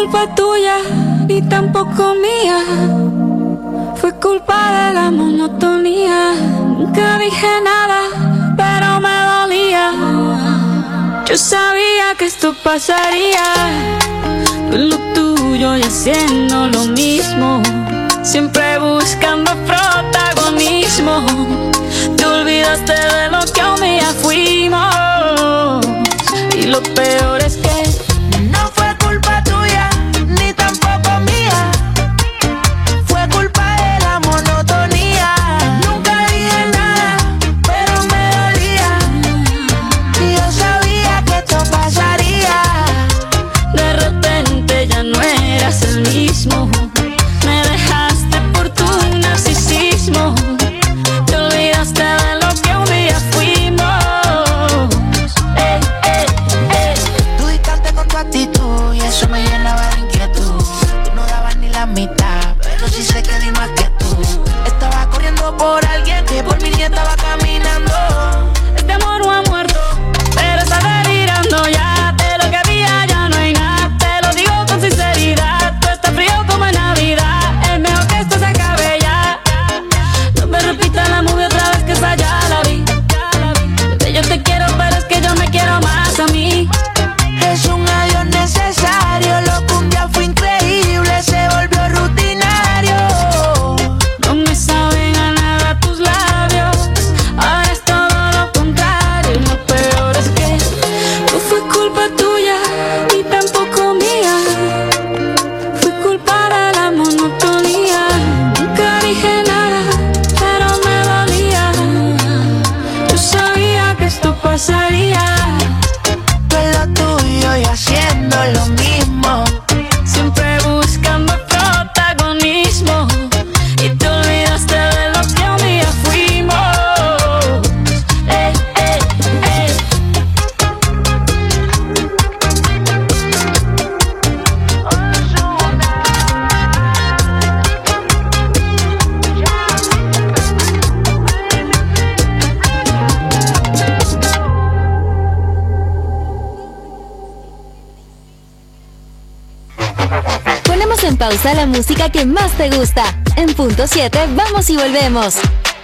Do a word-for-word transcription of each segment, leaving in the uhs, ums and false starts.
culpa tuya, ni tampoco mía. Fue culpa de la monotonía. Nunca dije nada, pero me dolía. Yo sabía que esto pasaría. Tú en lo tuyo y haciendo lo mismo, siempre buscando protagonismo. Te olvidaste de lo que un día fuimos. Y lo peor es que no fue culpa tuya, ni tampoco mía. Fue culpa de la monotonía. Nunca dije nada, pero me dolía. Y yo sabía que esto pasaría. De repente ya no eras el mismo. Me dejaste por tu narcisismo. Te olvidaste de lo que un día fuimos. Ey, ey, ey. Tú distante con tu actitud y eso me llenaba de inquietud. Tú no dabas ni la mitad, pero sí sé que di más que tú. Estaba corriendo por alguien que por mí ni estaba caminando. Este amor no ha muerto, pero está delirando ya. De lo que había ya no hay nada. Te lo digo con sinceridad. Tú estás frío como en Navidad. Es mejor que esto se acabe ya. No me repita la movie otra vez, que esa ya la vi. Que yo te quiero, pero es que yo me quiero más a mí. Es un adiós necesario. Lo que un día fue increíble se volvió rutinario. No me saben a nada tus labios. Ahora es todo lo contrario. Lo peor es que no fue culpa tuya, ni tampoco mía. Fue culpa de la monotonía. Nunca dije nada, pero me dolía. Yo sabía que esto pasaría. Tú en lo tuyo y haciendo lo mismo. Siempre buscando protagonismo. Y te olvidaste de lo que un día fuimos. Ey, ey, ey. Ponemos en pausa la música que más te gusta. En punto siete, vamos y volvemos.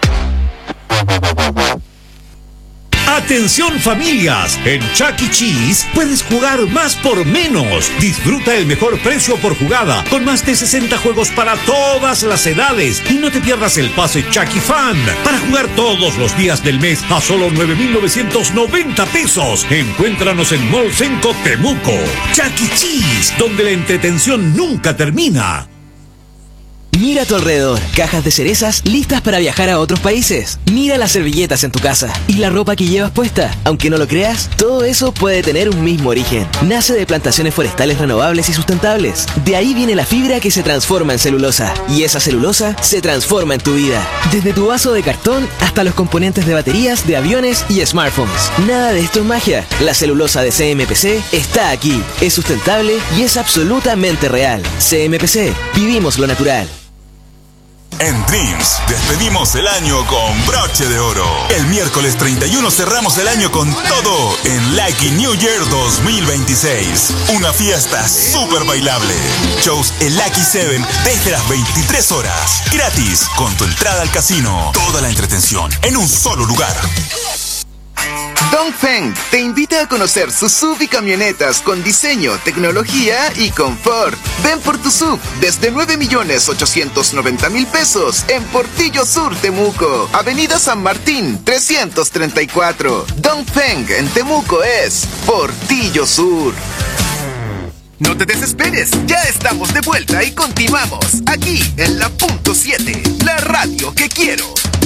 Atención familias, en Chuck E. Cheese puedes jugar más por menos. Disfruta el mejor precio por jugada, con más de sesenta juegos para todas las edades. Y no te pierdas el pase Chuck E. Fan, para jugar todos los días del mes a solo nueve mil novecientos noventa pesos. Encuéntranos en Mall Senco Temuco. Chuck E. Cheese, donde la entretención nunca termina. Mira a tu alrededor, cajas de cerezas listas para viajar a otros países. Mira las servilletas en tu casa y la ropa que llevas puesta. Aunque no lo creas, todo eso puede tener un mismo origen. Nace de plantaciones forestales renovables y sustentables. De ahí viene la fibra que se transforma en celulosa. Y esa celulosa se transforma en tu vida. Desde tu vaso de cartón hasta los componentes de baterías, de aviones y smartphones. Nada de esto es magia. La celulosa de C M P C está aquí. Es sustentable y es absolutamente real. C M P C, vivimos lo natural. En Dreams despedimos el año con broche de oro. El miércoles treinta y uno cerramos el año con todo en Lucky New Year dos mil veintiséis. Una fiesta súper bailable. Shows en Lucky Seven desde las veintitrés horas. Gratis, con tu entrada al casino. Toda la entretención en un solo lugar. Dongfeng te invita a conocer sus S U V y camionetas con diseño, tecnología y confort. Ven por tu S U V desde nueve millones ochocientos noventa mil pesos en Portillo Sur, Temuco. Avenida San Martín, trescientos treinta y cuatro. Dongfeng en Temuco es Portillo Sur. No te desesperes, ya estamos de vuelta y continuamos aquí en la punto siete, la radio que quiero.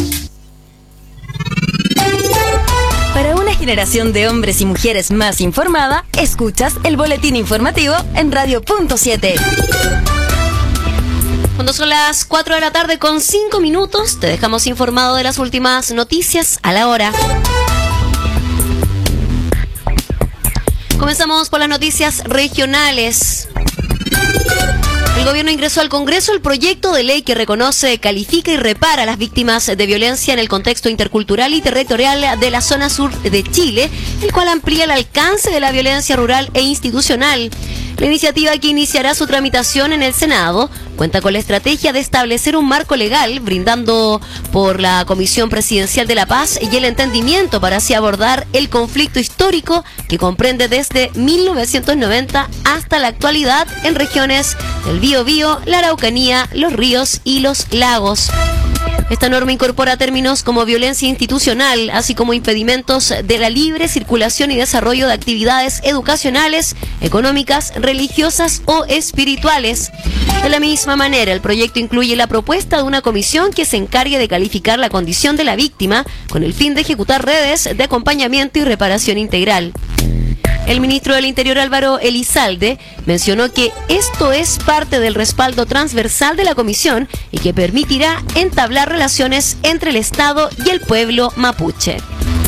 Para una generación de hombres y mujeres más informada, escuchas el boletín informativo en Radio Punto siete. Cuando son las cuatro de la tarde con cinco minutos, te dejamos informado de las últimas noticias a la hora. Comenzamos por las noticias regionales. El gobierno ingresó al Congreso el proyecto de ley que reconoce, califica y repara a las víctimas de violencia en el contexto intercultural y territorial de la zona sur de Chile, el cual amplía el alcance de la violencia rural e institucional. La iniciativa, que iniciará su tramitación en el Senado, cuenta con la estrategia de establecer un marco legal, brindando por la Comisión Presidencial de la Paz y el entendimiento para así abordar el conflicto histórico que comprende desde mil novecientos noventa hasta la actualidad en regiones del Biobío, la Araucanía, los ríos y los lagos. Esta norma incorpora términos como violencia institucional, así como impedimentos de la libre circulación y desarrollo de actividades educacionales, económicas, religiosas o espirituales. De la misma manera, el proyecto incluye la propuesta de una comisión que se encargue de calificar la condición de la víctima con el fin de ejecutar redes de acompañamiento y reparación integral. El ministro del Interior, Álvaro Elizalde, mencionó que esto es parte del respaldo transversal de la comisión y que permitirá entablar relaciones entre el Estado y el pueblo mapuche.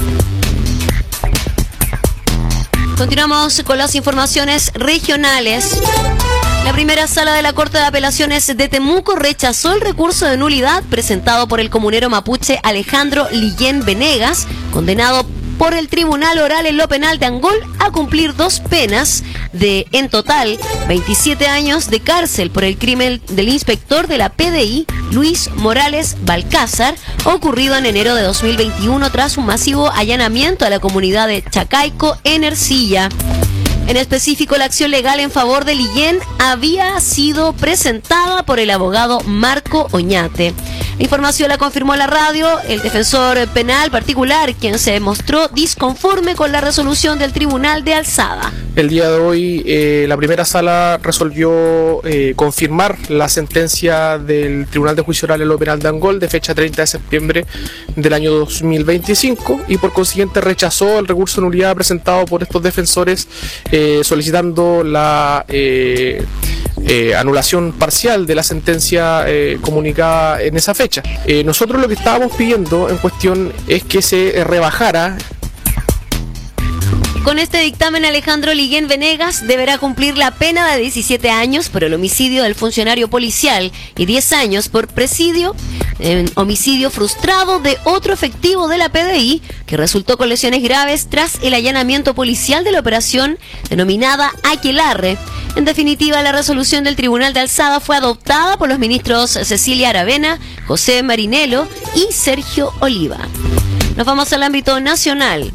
Continuamos con las informaciones regionales. La primera sala de la Corte de Apelaciones de Temuco rechazó el recurso de nulidad presentado por el comunero mapuche Alejandro Lillén Venegas, condenado por el Tribunal Oral en lo Penal de Angol a cumplir dos penas de, en total, veintisiete años de cárcel por el crimen del inspector de la P D I, Luis Morales Balcázar, ocurrido en enero de dos mil veintiuno tras un masivo allanamiento a la comunidad de Chacaico en Ercilla. En específico, la acción legal en favor de Lillén había sido presentada por el abogado Marco Oñate. La información la confirmó la radio el defensor penal particular, quien se mostró disconforme con la resolución del Tribunal de Alzada. El día de hoy, eh, la primera sala resolvió eh, confirmar la sentencia del Tribunal de Juicio Oral en lo Penal de Angol de fecha treinta de septiembre del año dos mil veinticinco y por consiguiente rechazó el recurso de nulidad presentado por estos defensores eh, solicitando la eh, eh, anulación parcial de la sentencia eh, comunicada en esa fecha. Eh, nosotros lo que estábamos pidiendo en cuestión es que se rebajara. Con este dictamen, Alejandro Lillén Venegas deberá cumplir la pena de diecisiete años por el homicidio del funcionario policial y diez años por presidio, eh, homicidio frustrado de otro efectivo de la P D I que resultó con lesiones graves tras el allanamiento policial de la operación denominada Aquelarre. En definitiva, la resolución del Tribunal de Alzada fue adoptada por los ministros Cecilia Aravena, José Marinelo y Sergio Oliva. Nos vamos al ámbito nacional.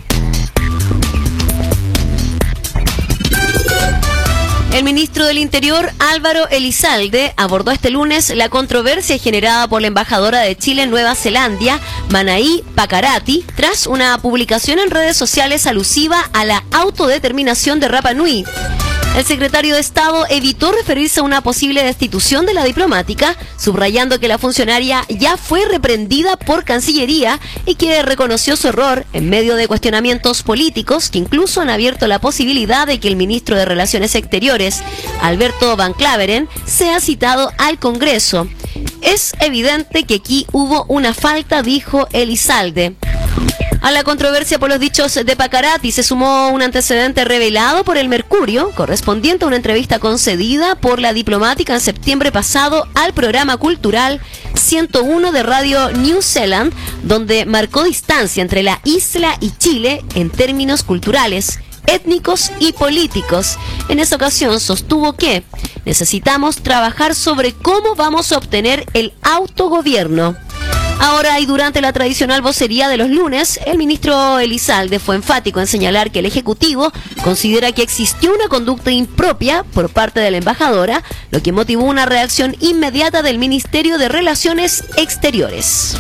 El ministro del Interior, Álvaro Elizalde, abordó este lunes la controversia generada por la embajadora de Chile en Nueva Zelanda, Manaí Pakarati, tras una publicación en redes sociales alusiva a la autodeterminación de Rapa Nui. El secretario de Estado evitó referirse a una posible destitución de la diplomática, subrayando que la funcionaria ya fue reprendida por Cancillería y que reconoció su error en medio de cuestionamientos políticos que incluso han abierto la posibilidad de que el ministro de Relaciones Exteriores, Alberto Van Claveren, sea citado al Congreso. Es evidente que aquí hubo una falta, dijo Elizalde. A la controversia por los dichos de Pakarati se sumó un antecedente revelado por el Mercurio, correspondiente a una entrevista concedida por la diplomática en septiembre pasado al programa cultural ciento uno de Radio New Zealand, donde marcó distancia entre la isla y Chile en términos culturales, étnicos y políticos. En esa ocasión sostuvo que necesitamos trabajar sobre cómo vamos a obtener el autogobierno. Ahora y durante la tradicional vocería de los lunes, el ministro Elizalde fue enfático en señalar que el Ejecutivo considera que existió una conducta impropia por parte de la embajadora, lo que motivó una reacción inmediata del Ministerio de Relaciones Exteriores.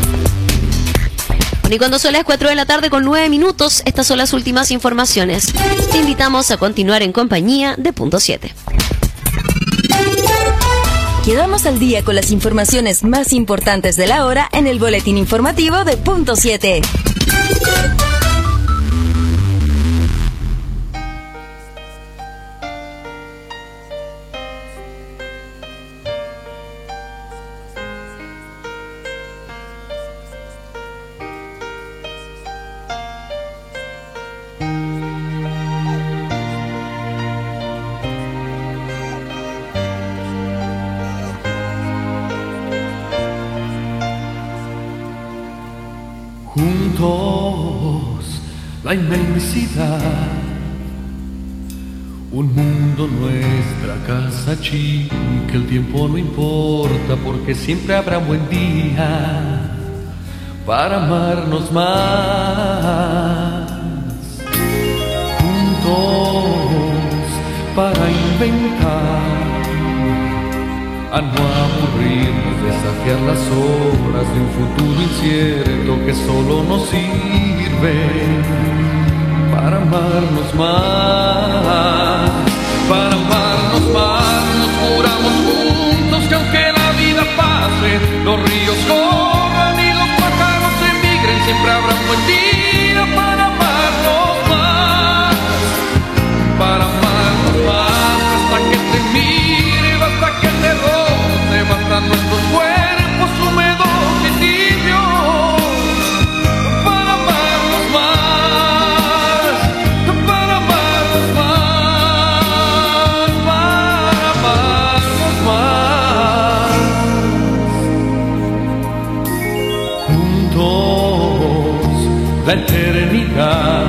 Y cuando son las cuatro de la tarde con nueve minutos, estas son las últimas informaciones. Te invitamos a continuar en compañía de Punto siete. Quedamos al día con las informaciones más importantes de la hora en el boletín informativo de Punto siete. Juntos la inmensidad, Un mundo, nuestra casa chica, que el tiempo no importa porque siempre habrá un buen día para amarnos más. Juntos para inventar, a no aburrirnos, desafiar las horas de un futuro incierto que solo nos sirve para amarnos más, para amarnos más. Nos juramos juntos que aunque la vida pase, los ríos corran y los pájaros emigren, siempre habrá un buen día para amarnos más, para amarnos más, hasta que te mire, hasta que te roce, bastan nuestros cuerpos húmedos y tibios, para amarnos más, para amarnos más, para amarnos más. Juntos la eternidad,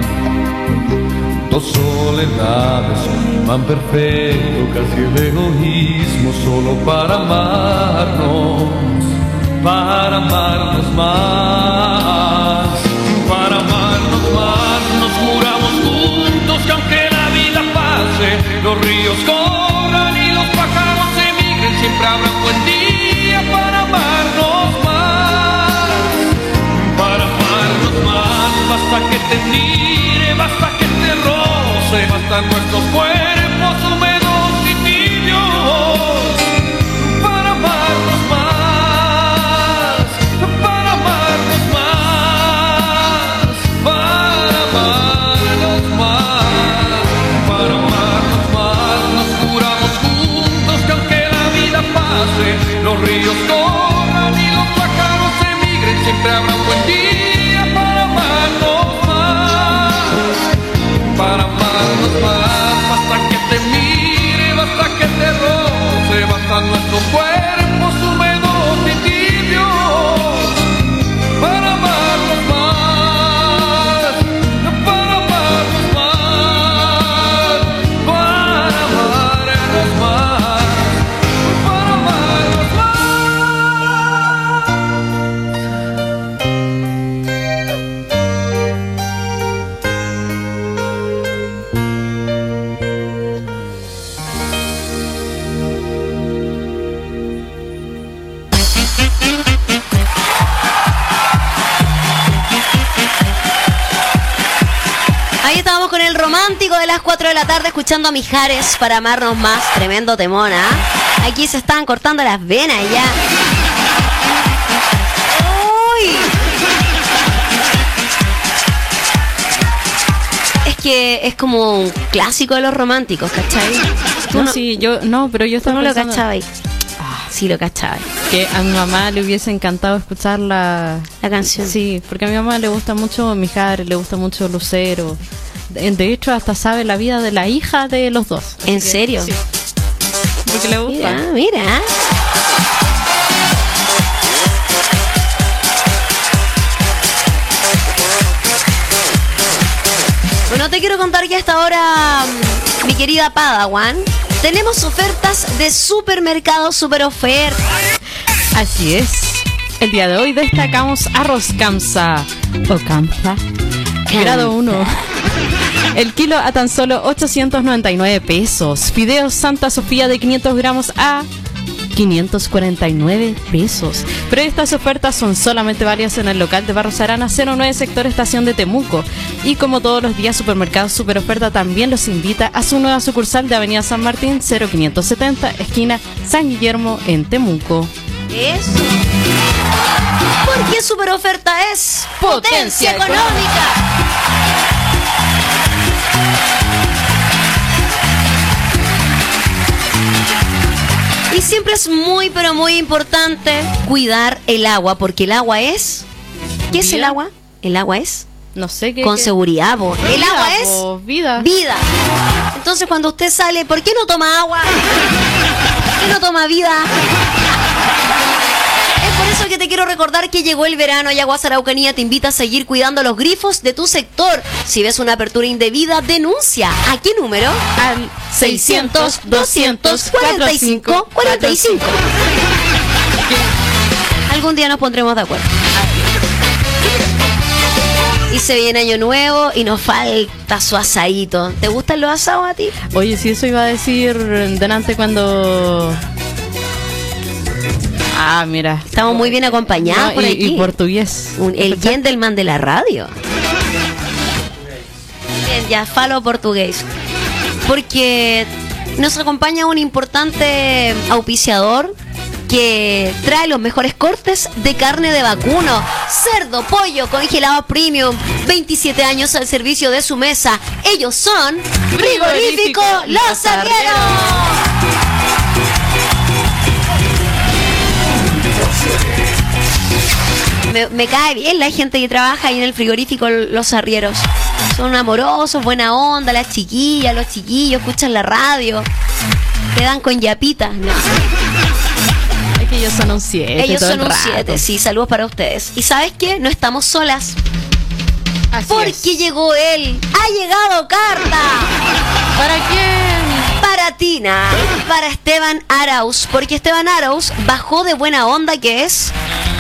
dos soledades, un imán perfecto, casi el egoísmo, solo para amarnos, para amarnos más, para amarnos más. Nos juramos juntos que aunque la vida pase, los ríos corran y los pájaros emigren, siempre habrá un buen día para amarnos más, para amarnos más. Basta que te mire, basta que te roce, bastan nuestros cuerpos húmedos y tibios, para amarnos más, para amarnos más, para amarnos más, para amarnos más. Nos juramos juntos que aunque la vida pase, los ríos corran y los pájaros emigren, siempre habrá un buen día para amarnos más, para amarnos más. Basta que te mire, basta que te roce, bastan nuestros cuerpos húmedos y tibios, para amarnos más, para amarnos más, para amarnos más, para amarnos más. Ahí estábamos con el romántico de las cuatro de la tarde, escuchando a Mijares, para amarnos más. Tremendo temón, ¿ah? Aquí se estaban cortando las venas ya. ¡Uy! Es que es como un clásico de los románticos, ¿cachai? No, no, sí, yo, no, pero yo ¿Tú estaba no lo pensando cachabas? Sí, lo cachabas. que a mi mamá le hubiese encantado escuchar la, La canción. Sí, porque a mi mamá le gusta mucho Mijares, le gusta mucho Lucero. De, de hecho, hasta sabe la vida de la hija de los dos. ¿En que, serio? Sí. Porque le gusta. Mira, mira. Bueno, te quiero contar que hasta ahora, mi querida Padawan, tenemos ofertas de supermercado, super ofertas. Así es. El día de hoy destacamos arroz Kamsa o Kamsa, grado uno. El kilo a tan solo ochocientos noventa y nueve pesos. Fideos Santa Sofía de quinientos gramos a quinientos cuarenta y nueve pesos. Pero estas ofertas son solamente válidas en el local de Barros Arana cero nueve, sector Estación de Temuco. Y como todos los días, Supermercado Super Oferta también los invita a su nueva sucursal de Avenida San Martín cero quinientos setenta, esquina San Guillermo, en Temuco. Eso. Porque super oferta es potencia, potencia económica. Y siempre es muy, pero muy importante cuidar el agua, porque el agua es... ¿Qué es el agua? El agua es... No sé qué... Con qué... seguridad, bo. El Vida, agua bo, es... vida. Vida. Entonces cuando usted sale, ¿por qué no toma agua? ¿Por qué no toma vida? Es por eso que porque te quiero recordar que llegó el verano y Aguas Araucanía te invita a seguir cuidando los grifos de tu sector. Si ves una apertura indebida, denuncia. ¿A qué número? Al seiscientos, doscientos, cuarenta y cinco, cuarenta y cinco. Algún día nos pondremos de acuerdo. Y se viene año nuevo y nos falta su asadito. ¿Te gustan los asados a ti? Oye, si eso iba a decir delante cuando... Ah, mira. Estamos muy bien acompañados no, por y, aquí. Y portugués. Un, el gentleman de la radio. Bien, ya, falo portugués. Porque nos acompaña un importante auspiciador que trae los mejores cortes de carne de vacuno, cerdo, pollo, congelado premium, veintisiete años al servicio de su mesa. Ellos son Frigorífico Los Arrieros. Me, me cae bien la gente que trabaja ahí en el frigorífico Los Arrieros. Son amorosos, buena onda, las chiquillas, los chiquillos, escuchan la radio, te dan con yapitas, ¿no? Es que ellos son un siete. Ellos todo son el un rato. siete, sí, saludos para ustedes. ¿Y sabes qué? No estamos solas. Así porque es. llegó él. Ha llegado carta. ¿Para quién? Para Tina, para Esteban Arauz, porque Esteban Arauz bajó de buena onda que es.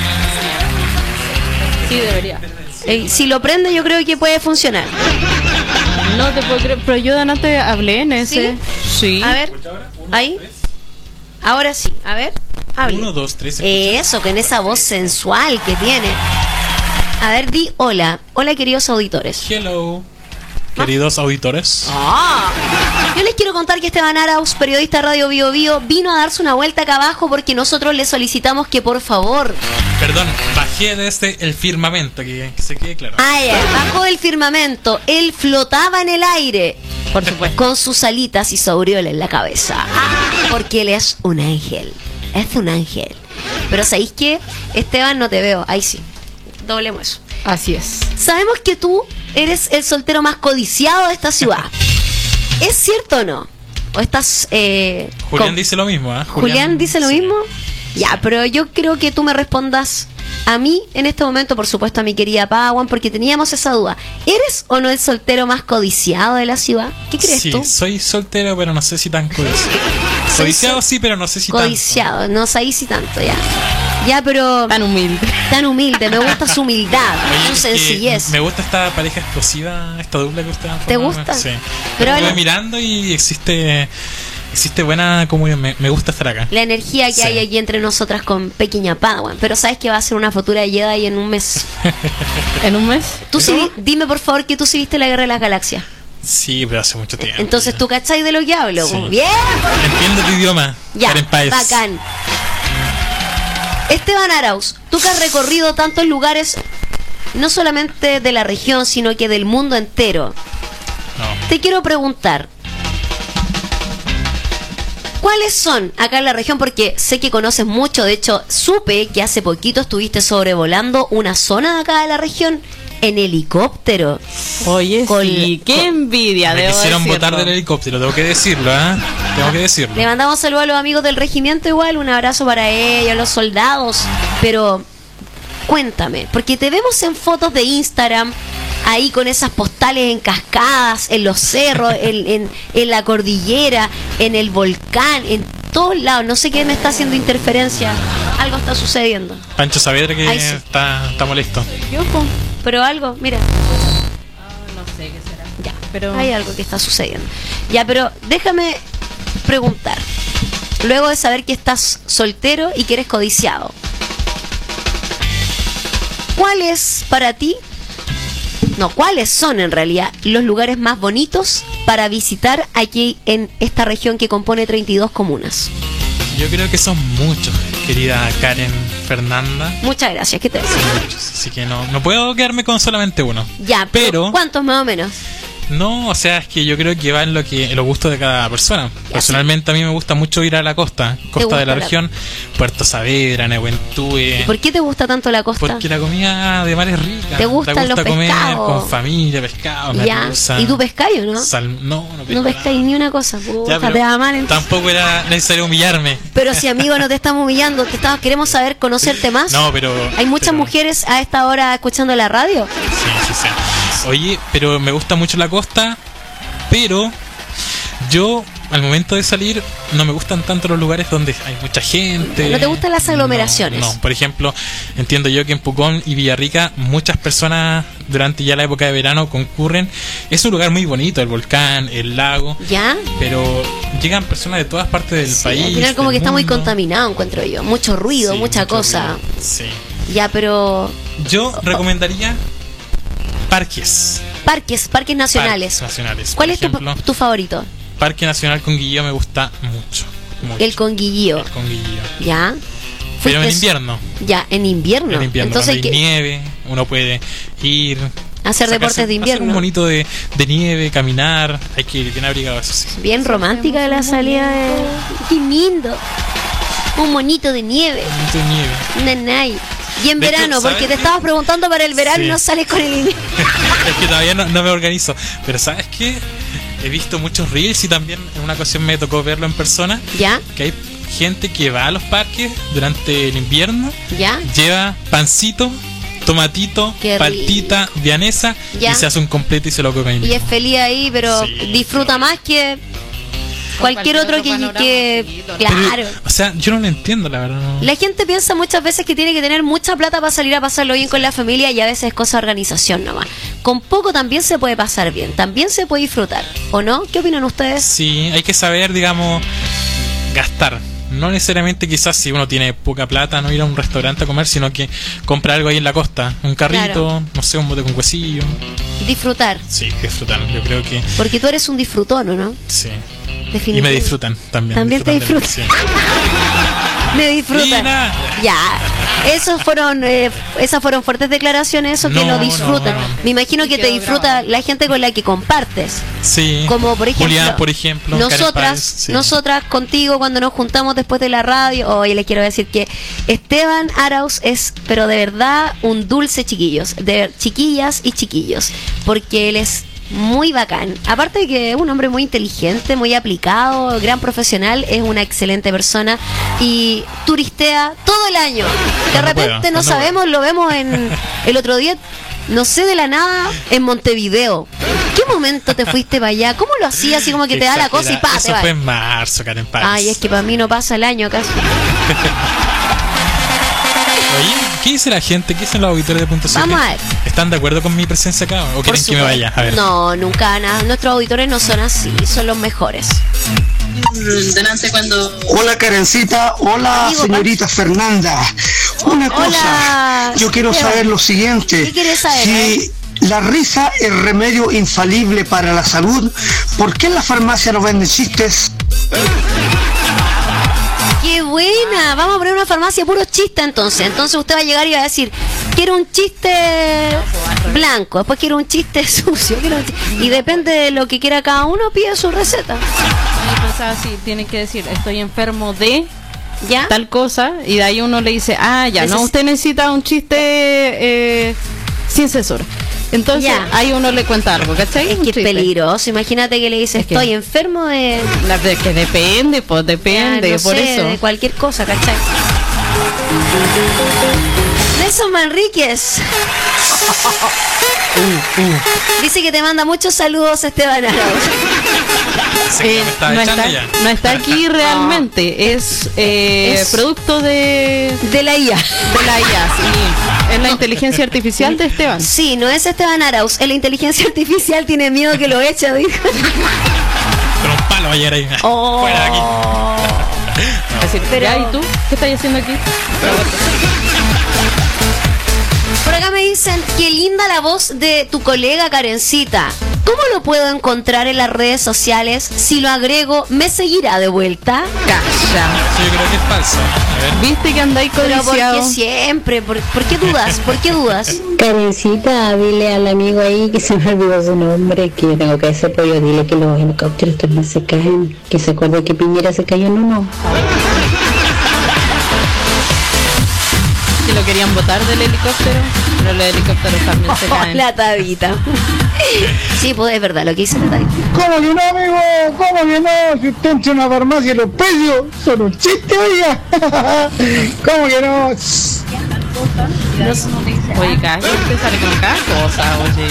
Sí, debería. Eh, si lo prende yo creo que puede funcionar. No te puedo creer, pero yo de antes hablé en ese. ¿Sí? Sí. A ver, ahí. Ahora sí, a ver. Hable. Uno, dos, tres. Eso, con esa voz sensual que tiene. A ver, di hola. Hola, queridos auditores. Hello. Queridos auditores. Ah. Yo les quiero contar que Esteban Arauz, periodista de Radio Bio Bio, vino a darse una vuelta acá abajo porque nosotros le solicitamos que por favor... Perdón, bajé desde el firmamento, que, que se quede claro. Ah, ya, bajó del firmamento. Él flotaba en el aire. Por supuesto. Con sus alitas y su aureola en la cabeza. Ah, porque él es un ángel. Es un ángel. Pero ¿sabéis qué? Esteban, no te veo. Ahí sí. Doblemos eso. Así es. Sabemos que tú eres el soltero más codiciado de esta ciudad. ¿Es cierto o no? ¿O estás... Eh, Julián con... dice lo mismo, ¿eh? Julián, ¿Julián dice lo sí. mismo? Ya, pero yo creo que tú me respondas a mí en este momento, por supuesto a mi querida Pawan, porque teníamos esa duda. ¿Eres o no el soltero más codiciado de la ciudad? ¿Qué crees sí, tú? Sí, soy soltero, pero no sé si tan codiciado. Codiciado sí, pero no sé si codiciado, tanto. no sé si tanto, ya. Ya, pero... Tan humilde. Tan humilde, me gusta su humildad, Oye, su sencillez. Me gusta esta pareja explosiva, esta dupla que ustedes han ¿Te formado. gusta? Sí. Pero Estuve la... mirando y existe... Existe buena comunión, me, me gusta estar acá. La energía que sí. hay aquí entre nosotras con pequeña Padawan. Pero sabes que va a ser una futura Jedi en un mes. ¿En un mes? Tú sí, dime por favor que tú sí viste la Guerra de las Galaxias. Sí, pero hace mucho tiempo. Entonces tú cachai de lo que hablo. Sí. Bien. Entiendo tu idioma. Ya, bacán. Esteban Arauz, tú que has recorrido tantos lugares, no solamente de la región, sino que del mundo entero. No. Te quiero preguntar, ¿cuáles son acá en la región? Porque sé que conoces mucho. De hecho, supe que hace poquito estuviste sobrevolando una zona de acá de la región en helicóptero. Oye, con, sí, qué envidia. Me quisieron botar del helicóptero, tengo que decirlo, ¿eh? Tengo que decirlo. Le mandamos saludos a los amigos del regimiento igual, un abrazo para ellos, los soldados. Pero cuéntame, porque te vemos en fotos de Instagram, ahí con esas postales en cascadas, en los cerros, en, en, en la cordillera, en el volcán, en todos lados. No sé qué me está haciendo interferencia. Algo está sucediendo. Pancho Saavedra que sí. está, está molesto. Pero algo, mira. Oh, no sé qué será. Ya, pero hay algo que está sucediendo. Ya, pero déjame preguntar. Luego de saber que estás soltero y que eres codiciado, ¿cuál es para ti? No, ¿cuáles son en realidad los lugares más bonitos para visitar aquí en esta región que compone treinta y dos comunas? Yo creo que son muchos, querida Karen Fernanda. Muchas gracias, ¿qué te decía? Muchos, así que no, no puedo quedarme con solamente uno. Ya, pero, pero ¿cuántos más o menos? No, o sea, es que yo creo que va en lo que en los gustos de cada persona. Personalmente a mí me gusta mucho ir a la costa, costa de la, la región, Puerto Saavedra, Nehuentúe. ¿Por qué te gusta tanto la costa? Porque la comida de mar es rica. ¿Te gustan gusta los comer pescados? Con familia, pescado, ya. merluza. ¿Y tú pescáis, no? Sal... No, no pescáis. No pescáis ni una cosa. Puta, ya, te va mal, tampoco era necesario humillarme. Pero si, amigo, no te estamos humillando, te estamos, queremos saber, conocerte más. No, pero... Hay muchas pero... mujeres a esta hora escuchando la radio. Sí, sí, sí. Oye, pero me gusta mucho la costa, pero yo al momento de salir no me gustan tanto los lugares donde hay mucha gente. ¿No te gustan las aglomeraciones? No, no. Por ejemplo, entiendo yo que en Pucón y Villarrica muchas personas durante ya la época de verano concurren. Es un lugar muy bonito, el volcán, el lago. ¿Ya? Pero llegan personas de todas partes del sí, país. Al final como que mundo. Está muy contaminado, encuentro yo. Mucho ruido, sí, mucha mucho cosa. Ruido. Sí. Ya, pero... Yo recomendaría parques. Parques, parques nacionales. Parques nacionales. ¿Cuál Por es ejemplo, tu, tu favorito? Parque Nacional Conguillío me gusta mucho, mucho. El Conguillío. El Conguillío. Ya. Pero en invierno. Ya, en invierno. En invierno, entonces hay que... nieve, uno puede ir... Hacer deportes de invierno. Hacer un bonito de, de nieve, caminar. Hay que ir bien abrigado, eso sí. Bien romántica de la salida de... ¡Qué lindo! Un monito de nieve. Un monito de nieve. Nanay. Y en de verano, hecho, porque te estabas preguntando para el verano y sí. No sales con el invierno. Es que todavía no, no me organizo. Pero ¿sabes qué? He visto muchos reels y también en una ocasión me tocó verlo en persona. ¿Ya? Que hay gente que va a los parques durante el invierno. ¿Ya? Lleva pancito, tomatito, paltita, vianesa y se hace un completo y se lo come ahí. Y es feliz ahí, pero sí, disfruta sí. más que cualquier, cualquier otro, otro que, que claro. Pero, o sea, yo no lo entiendo, la verdad. No. La gente piensa muchas veces que tiene que tener mucha plata para salir a pasarlo bien con la familia y a veces es cosa de organización nomás. Con poco también se puede pasar bien, también se puede disfrutar, ¿o no? ¿Qué opinan ustedes? Sí, hay que saber, digamos, gastar. No necesariamente quizás si uno tiene poca plata no ir a un restaurante a comer, sino que comprar algo ahí en la costa, un carrito, claro. no sé, un bote con huesillo. Disfrutar. Sí, disfrutar, yo creo que... Porque tú eres un disfrutón, ¿o no? Sí. Y me disfrutan también. También disfrutan te disfrutan. Me disfrutan. Ya. Esos fueron, eh, esas fueron fuertes declaraciones, eso que no, lo disfrutan. No, no, no. Me imagino que te disfruta bravo. La gente con la que compartes. Sí. Como por ejemplo, Julián, por ejemplo. Nosotras, sí. nosotras contigo cuando nos juntamos después de la radio, hoy les quiero decir que Esteban Arauz es, pero de verdad, un dulce chiquillos, de chiquillas y chiquillos, porque él es muy bacán. Aparte de que es un hombre muy inteligente, muy aplicado, gran profesional, es una excelente persona y turistea todo el año. De repente no sabemos, lo vemos en el otro día, no sé, de la nada, en Montevideo. ¿Qué momento te fuiste para allá? ¿Cómo lo hacías? Así como que te da la cosa y pasa. Eso fue en marzo, Karen Paz. Ay, es que para mí no pasa el año acaso. Oye, ¿qué dice la gente? ¿Qué dicen los auditores de Punto C? Vamos a ver. ¿Están de acuerdo con mi presencia acá o quieren que me vaya? A ver. No, nunca nada. Nuestros auditores no son así, son los mejores. Delante cuando... Hola Karencita, hola Amigo, señorita pa? Fernanda. Una cosa, hola. Yo quiero saber lo siguiente. ¿Qué quieres saber? Si la risa es remedio infalible para la salud, ¿por qué en la farmacia no venden chistes? ¡Qué buena! Vamos a poner una farmacia puro chiste entonces. Entonces usted va a llegar y va a decir, quiero un chiste blanco, después quiero un chiste sucio. Quiero un chiste... Y depende de lo que quiera cada uno, pide su receta. Yo pensaba así, tiene que decir, estoy enfermo de... ¿Ya? Tal cosa, y de ahí uno le dice, ah, ya, no, usted necesita un chiste eh, sin censura. Entonces, ya. Ahí uno le cuenta algo, ¿cachai? Es que es peligroso. Imagínate que le dices, es que estoy enfermo de... La, de que depende, pues depende, ya, no por sé, eso. De cualquier cosa, ¿cachai? Nelson Manríquez. Uh, uh. Dice que te manda muchos saludos, Esteban Arauz. Eh, no, no, está, no está aquí realmente, es, eh, es producto de de la I A, de la I A, sí. Es la inteligencia artificial de Esteban. Sí, no es Esteban Arauz, es la inteligencia artificial, tiene miedo que lo eche, dijo. Con un palo ayer ahí. Oh. Fuera de aquí. No. Decir, pero... ¿Ya, ¿y tú? ¿Qué estás haciendo aquí? Por acá me dicen, qué linda la voz de tu colega Karencita. ¿Cómo lo puedo encontrar en las redes sociales? Si lo agrego, ¿me seguirá de vuelta? Calla. Yo creo que es falso. A ver. ¿Viste que andáis Pero codiciado? ¿por qué siempre? ¿Por, ¿por qué dudas? ¿Por qué dudas? Karencita, dile al amigo ahí que se me olvidó su nombre, que yo tengo que hacer pollo, dile que los helicópteros también se caen, que se acuerde que Piñera se cayó en uno. Que lo querían botar del helicóptero, pero los helicópteros también se caen. La Tabita. Sí, pues es verdad lo que dice la Tabita. ¿Cómo que no, amigo? ¿Cómo que no? Si usted entra a una farmacia y los precios son un chiste, oiga. ¿Cómo que no? Oye, cada gente sale con cada cosa, oye.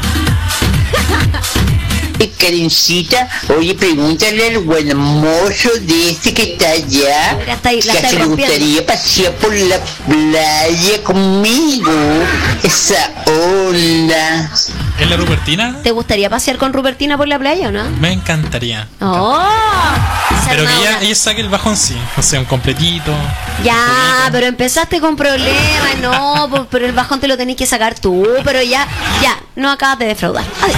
Karencita, oye, pregúntale al buen mozo de este que está allá, La está ahí- la que está se le rompiendo. gustaría pasear por la playa conmigo. Esa onda. ¿Es la Rupertina? ¿Te gustaría pasear con Rupertina por la playa o no? Me encantaría. ¡Oh! Se Pero que arma ella, una- ella saque el bajón, sí. O sea, un completito. Ya, pero empezaste con problemas, no, po- pero el bajón te lo tenés que sacar tú, pero ya, ya, no acabas de defraudar. Adiós.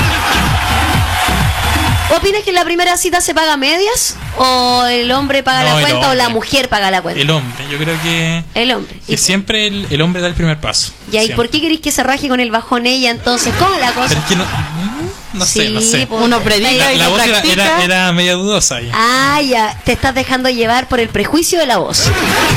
¿Opinas que en la primera cita se paga a medias? ¿O el hombre paga No, la el cuenta o la hombre. mujer paga la cuenta? El hombre, yo creo que, El hombre. que siempre el, el hombre da el primer paso. ¿Y ahí Siempre. por qué queréis que se raje con el bajón ella entonces? ¿Cómo la cosa? Pero es que no, no sé, Sí, no sé. pues, Uno predica La, y la lo voz era, practica. era, era media dudosa ahí. Ah, ya, te estás dejando llevar por el prejuicio de la voz.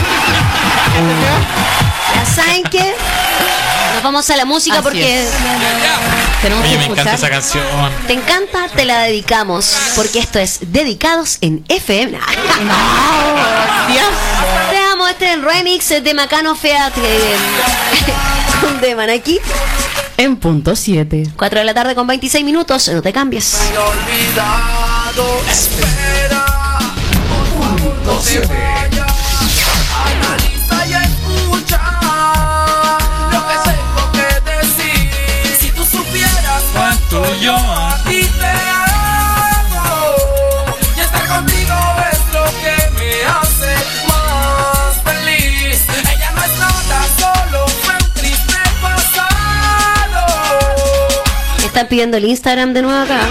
¿Ya saben qué? Nos vamos a la música Así porque... es. Tenemos Oye, que me encanta esa escuchar. canción. ¿Te encanta? Te la dedicamos. Porque esto es Dedicados en F M. No, Dios. Te amo, este es el remix de Macano Feat eh, con de Manaki. En punto siete. cuatro de la tarde con veintiséis minutos. No te cambies. Olvidado, espera, no te vayas, analiza y escucha lo que tengo que decir. Si tú supieras cuánto yo a ti te amo, y estar contigo es lo que me hace más feliz. Ella no es nada, solo fue un triste pasado. Están pidiendo el Instagram de nuevo acá.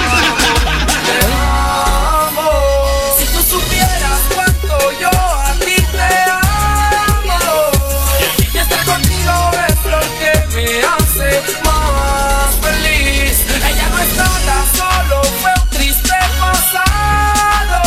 Si tú supieras cuánto yo a ti te amo, y estar contigo es lo que me hace más feliz. Ella no es nada, solo fue un triste pasado.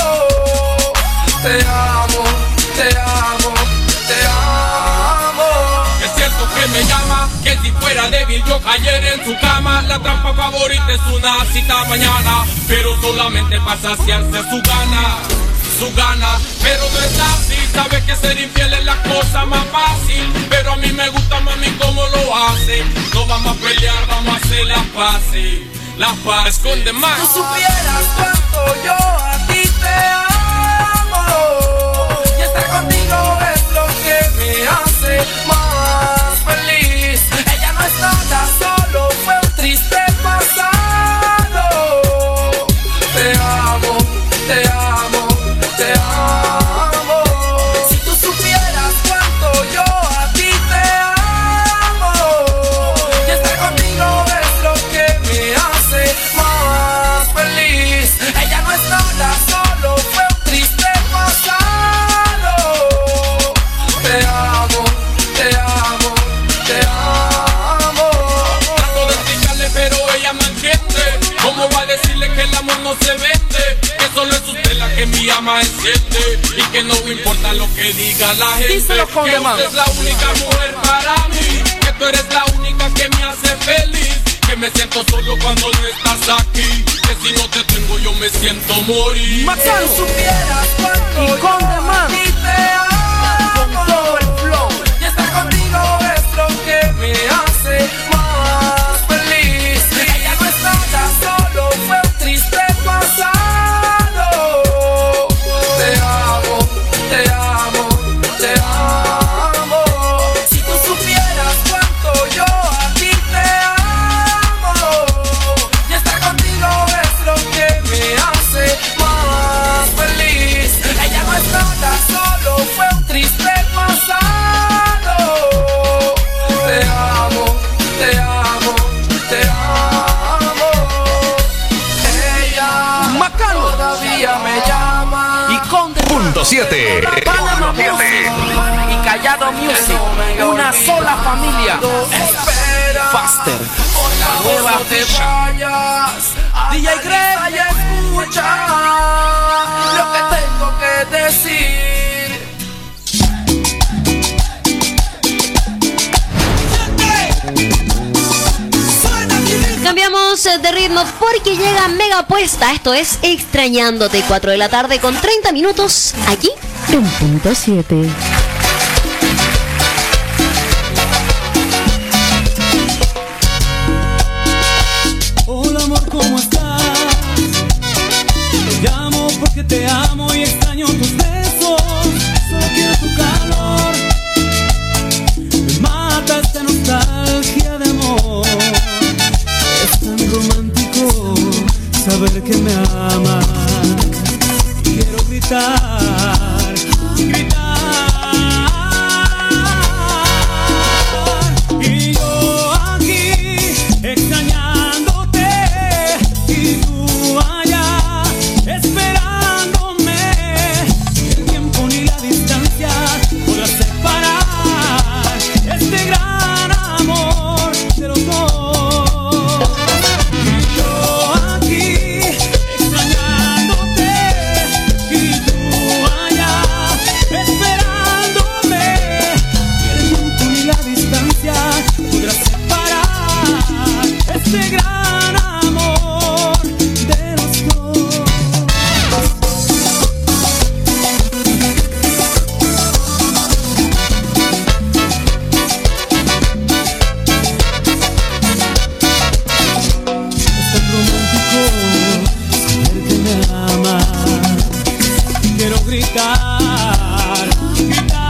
Te amo, te amo, te amo. Es cierto que me llama, que si fuera débil yo cayera en su cama. La trampa favorita es una cita mañana, pero solamente para saciarse su gana, su gana. Pero no es así, sabe que ser infiel es la cosa más fácil. Pero a mí me gusta, mami, cómo lo hace. No vamos a pelear, vamos a hacer las paces. Las paces, esconde más. Si tú supieras cuánto yo a ti te amo, y estar contigo es lo que me hace más feliz. Ella no es nada, solo fue un triste pasado. Te amo, te amo, te amo. Si tú supieras cuánto yo a ti te amo, y estar contigo es lo que me hace más feliz. Ella no es nada, solo fue un triste pasado. Te amo, te amo, te amo. Trato de explicarle, pero ella no entiende. ¿Cómo va a decirle que el amor no se vende? Que solo es usted la que mi llama enciende, y que no importa lo que diga la gente. Díselo con que demás. usted es la única mujer para mí, que tú eres la única que me hace feliz. Que me siento solo cuando no estás aquí, que si no te tengo yo me siento morir. Si supieras cuánto yo a ti te amo, y estar contigo es lo que me hace más feliz. Ella no es nada, solo fue un triste pasado. Te amo, te amo, te amo. Si tú supieras cuánto yo a ti te amo, y estar contigo es lo que me hace más feliz. punto siete. Panama Music y Callado Music, una sola familia. Faster, nueva no te vayas. D J Greg, escucha lo que tengo que decir. Cambiamos de ritmo porque llega Mega Apuesta. Esto es Extrañándote, cuatro de la tarde con treinta minutos, aquí en punto siete. Hola amor, ¿cómo estás? Te llamo porque te amo y extraño tus besos. Solo quiero tu calor. Me mata esta nostalgia de amor. Es tan romántico saber que me amas. Quiero gritar, gritar. Y yo aquí extrañándote y tú allá esperándome. El tiempo ni la distancia podrá separar este gran amor de los dos. Este gran amor de los dos. Es tan romántico saber que me amas. Quiero gritar, gritar.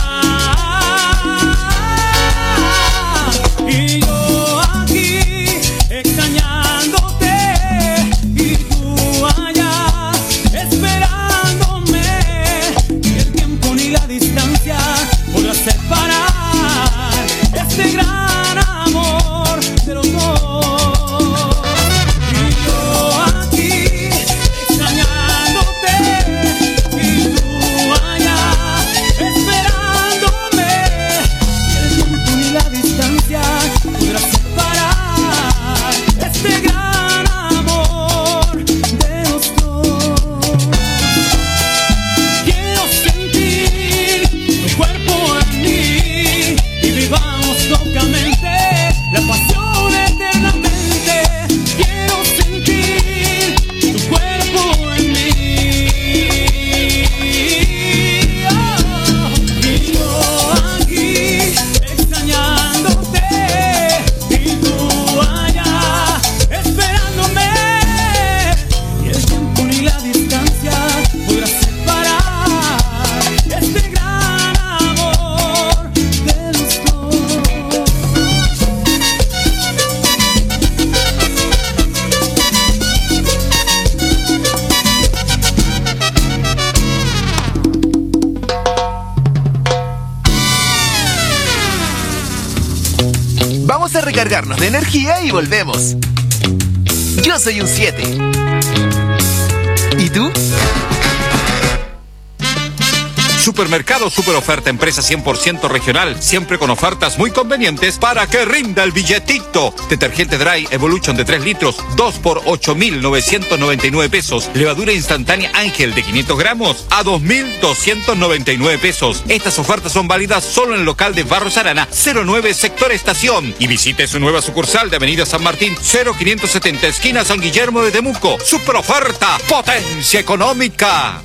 Y yo aquí extrañándote y tú allá esperándome. Y el tiempo ni la distancia podrá separar este gran amor de los dos. Y yo aquí extrañándote y tú allá esperándome. Y el tiempo ni la distancia podrá separar este gran amor de los dos. Quiero sentir tu cuerpo en mí y vivamos locamente la pasión eternamente. Quiero sentir tu cuerpo en mí. Oh, y yo aquí extrañándote y tú allá esperándome. Y el tiempo ni la distancia podrá separar este gran amor de los dos. Vamos a recargarnos de energía y volvemos. Yo soy un siete. ¿Y tú? Supermercado Super Oferta, empresa cien por ciento regional, siempre con ofertas muy convenientes para que rinda el billetito. Detergente Dry Evolution de tres litros, dos por ocho mil novecientos noventa y nueve pesos. Levadura instantánea Ángel de quinientos gramos a dos mil doscientos noventa y nueve pesos. Estas ofertas son válidas solo en el local de Barros Arana, cero nueve Sector Estación. Y visite su nueva sucursal de Avenida San Martín, cero quinientos setenta, esquina San Guillermo de Temuco. Super Oferta, potencia económica.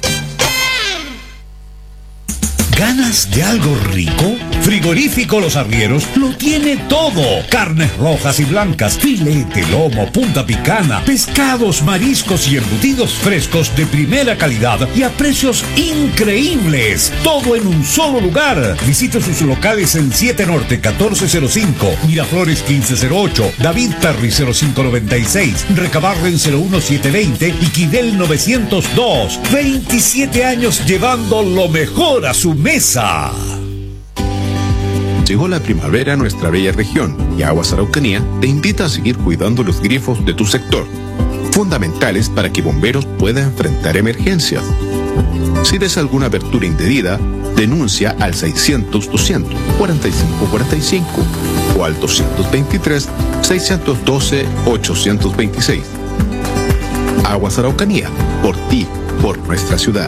¿Ganas de algo rico? Frigorífico Los Arrieros lo tiene todo. Carnes rojas y blancas, filete, lomo, punta picana, pescados, mariscos y embutidos frescos de primera calidad y a precios increíbles. Todo en un solo lugar. Visite sus locales en siete Norte catorce cero cinco, Miraflores quince cero ocho, David Perry cero cinco noventa y seis, Recabarren cero uno siete veinte y Quidel novecientos dos. veintisiete años llevando lo mejor a su mesa. Llegó la primavera a nuestra bella región y Aguas Araucanía te invita a seguir cuidando los grifos de tu sector, fundamentales para que bomberos puedan enfrentar emergencias. Si ves alguna apertura indebida, denuncia al seiscientos, doscientos, cuarenta y cinco, cuarenta y cinco o al doscientos veintitrés, seiscientos doce, ochocientos veintiséis. Aguas Araucanía, por ti, por nuestra ciudad.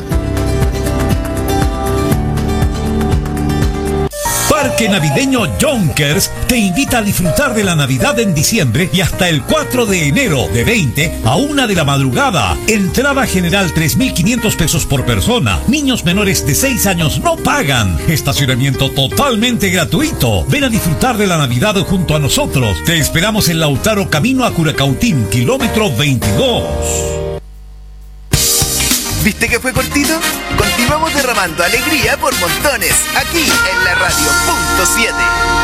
Parque Navideño Yonkers te invita a disfrutar de la Navidad en diciembre y hasta el cuatro de enero de veinte a una de la madrugada. Entrada general tres mil quinientos pesos por persona. Niños menores de seis años no pagan. Estacionamiento totalmente gratuito. Ven a disfrutar de la Navidad junto a nosotros. Te esperamos en Lautaro, camino a Curacautín, kilómetro veintidós. ¿Viste que fue cortito? Continuamos derramando alegría por montones, aquí en la radio punto siete.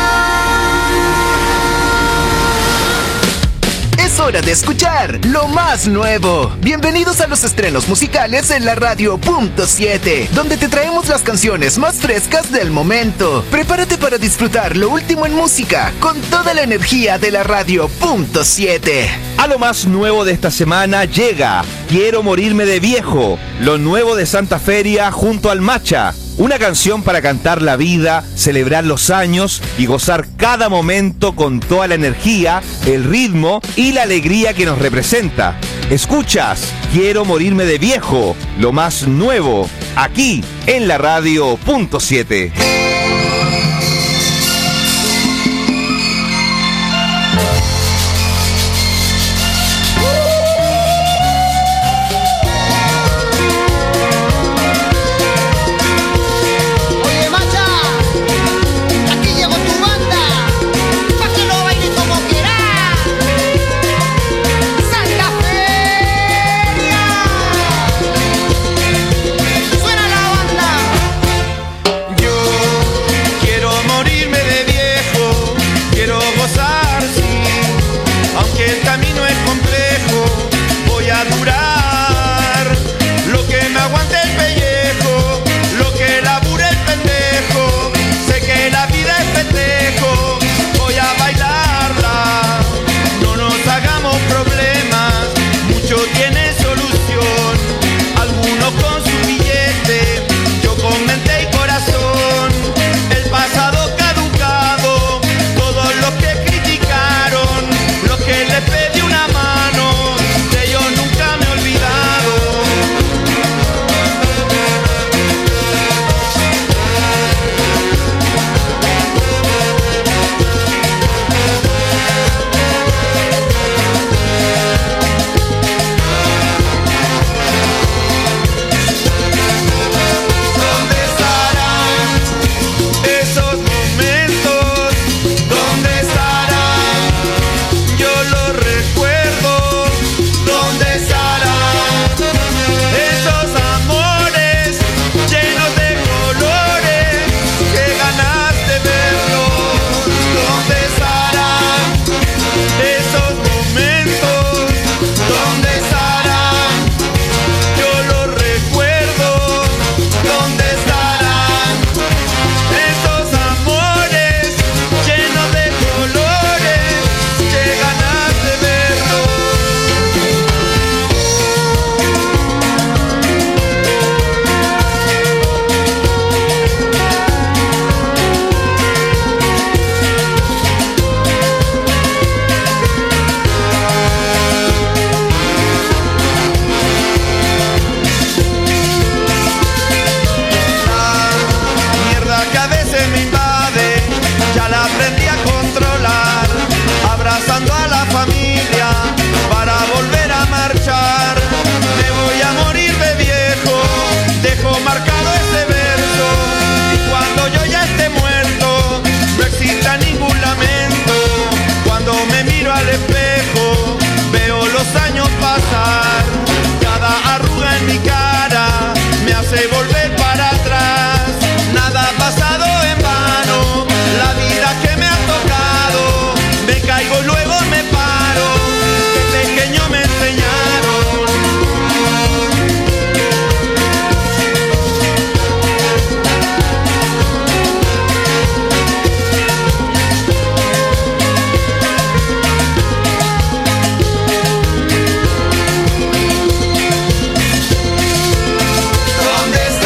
Es hora de escuchar lo más nuevo. Bienvenidos a los estrenos musicales en la radio punto siete, donde te traemos las canciones más frescas del momento. Prepárate para disfrutar lo último en música, con toda la energía de la radio punto siete. A lo más nuevo de esta semana llega Quiero morirme de viejo, lo nuevo de Santa Feria junto al Macha. Una canción para cantar la vida, celebrar los años y gozar cada momento con toda la energía, el ritmo y la alegría que nos representa. Escuchas Quiero morirme de viejo, lo más nuevo, aquí en la radio punto siete. ¿Dónde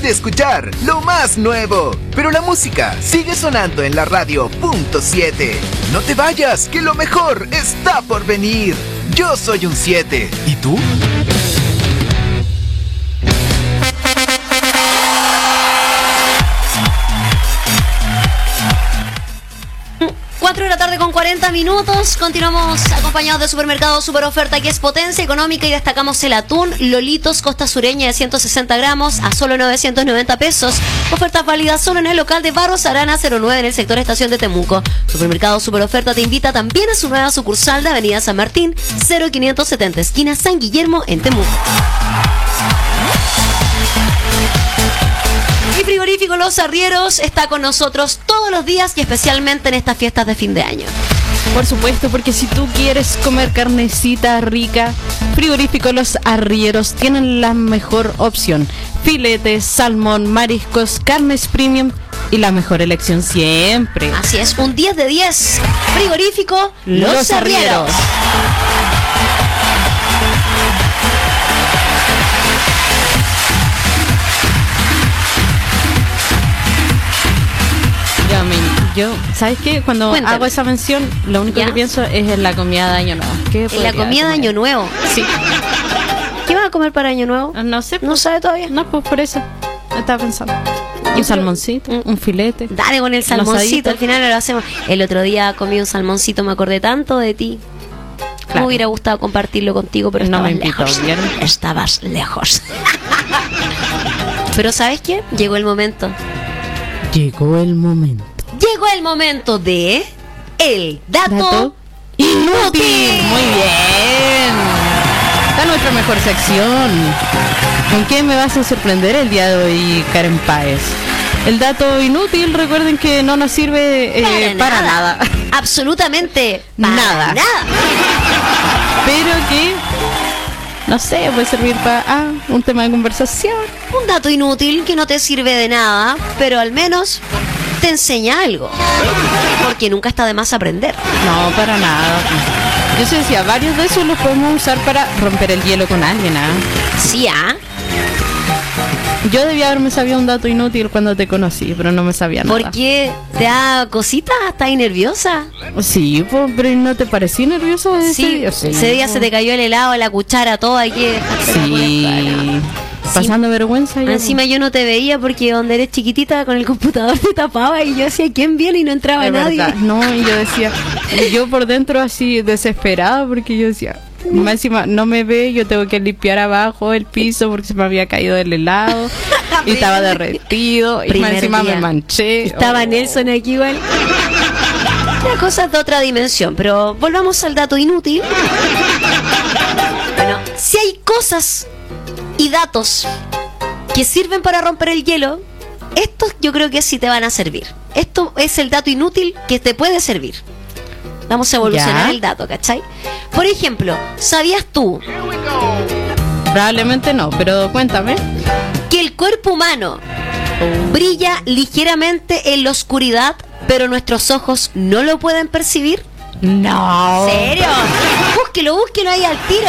de escuchar lo más nuevo, pero la música sigue sonando en la radio punto siete. No te vayas, que lo mejor está por venir. Yo soy un siete. ¿Y tú? cuatro de la tarde con cuarenta minutos. Continuamos acompañados de Supermercado Super Oferta, que es potencia económica, y destacamos el atún Lolitos Costa Sureña de ciento sesenta gramos a solo novecientos noventa pesos. Oferta válida solo en el local de Barros Arana cero nueve en el sector Estación de Temuco. Supermercado Super Oferta te invita también a su nueva sucursal de Avenida San Martín cero quinientos setenta, esquina San Guillermo, en Temuco. Y Frigorífico Los Arrieros está con nosotros todos los días y especialmente en estas fiestas de fin de año. Por supuesto, porque si tú quieres comer carnecita rica, Frigorífico Los Arrieros tienen la mejor opción. Filetes, salmón, mariscos, carnes premium y la mejor elección siempre. Así es, un diez de diez. Frigorífico Los, Los Arrieros. Yo, ¿sabes qué? Cuando Cuéntame. hago esa mención, lo único ¿Ya? que pienso es en la comida de Año Nuevo. ¿Qué En la podría comida de comer? Año Nuevo. Sí. ¿Qué vas a comer para Año Nuevo? No sé. ¿No sabe todavía? No, pues por eso. Estaba pensando. Un salmoncito, un filete. Dale con el un salmoncito, asadito. al final lo hacemos. El otro día comí un salmoncito, me acordé tanto de ti. Claro. Me hubiera gustado compartirlo contigo, pero No estabas me invitó, lejos. ¿vieron? Estabas lejos. Pero ¿sabes qué? Llegó el momento. Llegó el momento. Llegó el momento de el dato, Dato inútil. Muy bien. Está nuestra mejor sección. ¿Con qué me vas a sorprender el día de hoy, Karen Páez? El dato inútil, recuerden que no nos sirve eh, Para para, nada. nada. Absolutamente para Nada. nada. Pero que, no sé, puede servir para ah, un tema de conversación. Un dato inútil que no te sirve de nada, pero al menos te enseña algo. Porque nunca está de más aprender. No, para nada. Yo se decía, varios de esos los podemos usar para romper el hielo con alguien, ¿ah? Sí, ¿ah? Yo debía haberme sabido un dato inútil cuando te conocí, pero no me sabía nada. ¿Por qué? ¿Te da cositas? ¿Estás ahí nerviosa? Sí, po, pero ¿no te parecí nerviosa ese Sí, día? Sí, ese día po. se te cayó el helado, la cuchara, todo. Hay que Sí. Pasando vergüenza. yo, Encima yo no te veía porque donde eres chiquitita con el computador te tapaba y yo decía, ¿quién viene? Y no entraba Es nadie. verdad. No, y yo decía, y yo por dentro así desesperada porque yo decía, más encima no me ve, yo tengo que limpiar abajo el piso porque se me había caído el helado y estaba derretido y más Primer encima día. me manché. Estaba Oh. Nelson aquí igual. Una cosa de otra dimensión, pero volvamos al dato inútil. Bueno, si hay cosas y datos que sirven para romper el hielo, estos yo creo que sí te van a servir. Esto es el dato inútil que te puede servir. Vamos a evolucionar Ya. el dato, ¿cachai? Por ejemplo, ¿sabías tú Probablemente no, pero cuéntame. que el cuerpo humano brilla ligeramente en la oscuridad, pero nuestros ojos no lo pueden percibir? No. ¿En serio? Búsquelo, búsquelo ahí al tiro.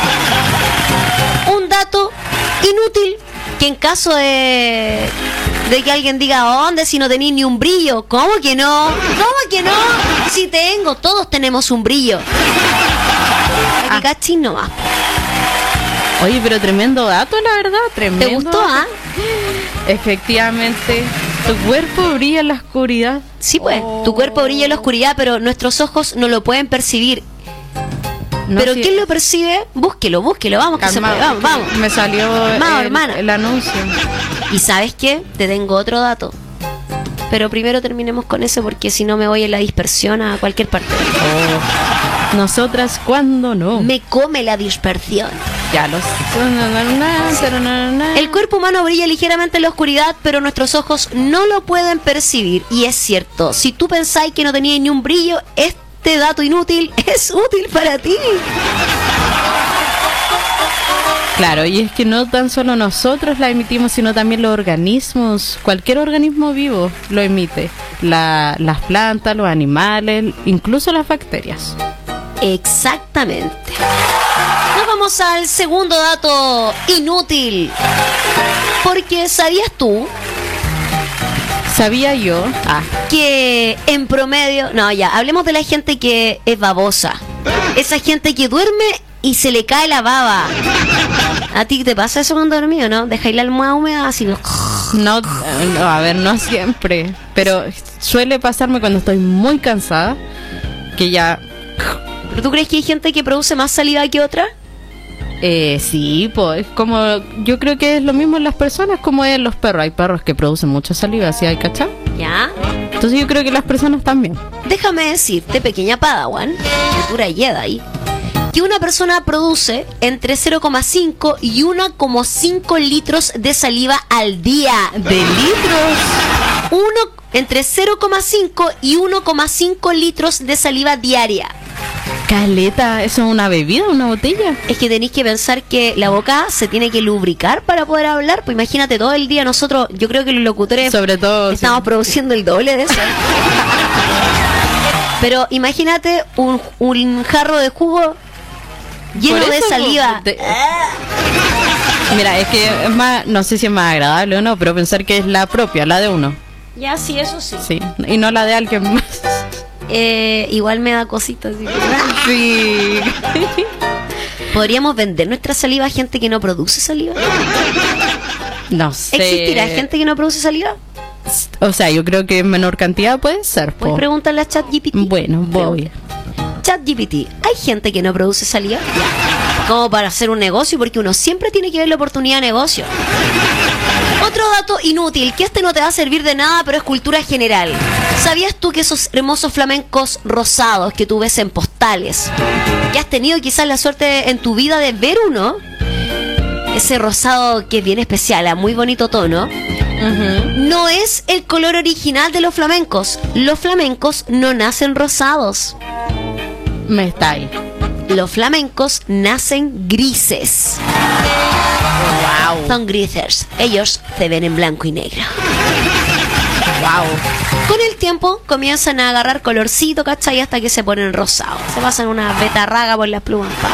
Un dato inútil que en caso de, de que alguien diga, ¿dónde si no tenéis ni un brillo? ¿Cómo que no? ¿Cómo que no? Si tengo, todos tenemos un brillo. Aquí cachín nomás. Oye, pero tremendo dato, la verdad, tremendo. ¿Te gustó, dato. ah? Efectivamente, tu cuerpo brilla en la oscuridad. Sí, pues, tu cuerpo brilla en la oscuridad, pero nuestros ojos no lo pueden percibir. No, pero sí. ¿quién lo percibe? Búsquelo, búsquelo, vamos, que se Calma, puede, vamos, vamos. Me salió Vamos, el, hermana. el anuncio. ¿Y sabes qué? Te tengo otro dato. Pero primero terminemos con ese porque si no me voy en la dispersión a cualquier parte. Nosotras, ¿cuándo no? Me come la dispersión. Ya los. El cuerpo humano brilla ligeramente en la oscuridad, pero nuestros ojos no lo pueden percibir. Y es cierto, si tú pensáis que no tenías ni un brillo, este dato inútil es útil para ti. Claro, y es que no tan solo nosotros la emitimos, sino también los organismos. Cualquier organismo vivo lo emite. La, las plantas, los animales, incluso las bacterias. Exactamente. Nos vamos Vamos al segundo dato inútil. Porque ¿sabías tú? Sabía yo ah. que en promedio... No, ya, hablemos de la gente que es babosa. Esa gente que duerme y se le cae la baba. ¿A ti te pasa eso cuando dormís o no? ¿Dejáis la almohada húmeda así? No, no, a ver, no siempre. Pero suele pasarme cuando estoy muy cansada. Que ya... ¿Pero tú crees que hay gente que produce más saliva que otra? Eh, sí, pues como yo creo que es lo mismo en las personas como en los perros. Hay perros que producen mucha saliva, ¿sí hay cachado? Ya. Entonces yo creo que las personas también. Déjame decirte, pequeña Padawan, futura Jedi, que una persona produce entre cero coma cinco y uno coma cinco litros de saliva al día. ¿De litros? Uno, entre cero coma cinco y uno coma cinco litros de saliva diaria. Caleta, ¿eso es una bebida, una botella? Es que tenéis que pensar que la boca se tiene que lubricar para poder hablar. Pues imagínate, todo el día nosotros, yo creo que los locutores sobre todo estamos sí. produciendo el doble de eso. Pero imagínate un, un jarro de jugo lleno de saliva. De... Mira, es que es más, no sé si es más agradable o no, pero pensar que es la propia, la de uno. Ya, sí, eso sí. Sí, y no la de alguien más. Eh, igual me da cositas. Sí. ¿Podríamos vender nuestra saliva a gente que no produce saliva? No sé. ¿Existirá gente que no produce saliva? O sea, yo creo que en menor cantidad puede ser. ¿Puedes preguntarle a ChatGPT? Bueno, voy. ChatGPT, ¿hay gente que no produce saliva? Como para hacer un negocio, porque uno siempre tiene que ver la oportunidad de negocio. Otro dato inútil, que este no te va a servir de nada, pero es cultura general. ¿Sabías tú que esos hermosos flamencos rosados que tú ves en postales, que has tenido quizás la suerte en tu vida de ver uno, ese rosado que es bien especial, a muy bonito tono, uh-huh. no es el color original de los flamencos? Los flamencos no nacen rosados. Me está ahí. Los flamencos nacen grises. Wow. Son grises. Ellos se ven en blanco y negro. Wow. Con el tiempo comienzan a agarrar colorcito, ¿cachai? Hasta que se ponen rosados. Se pasan una betarraga por las plumas, papá.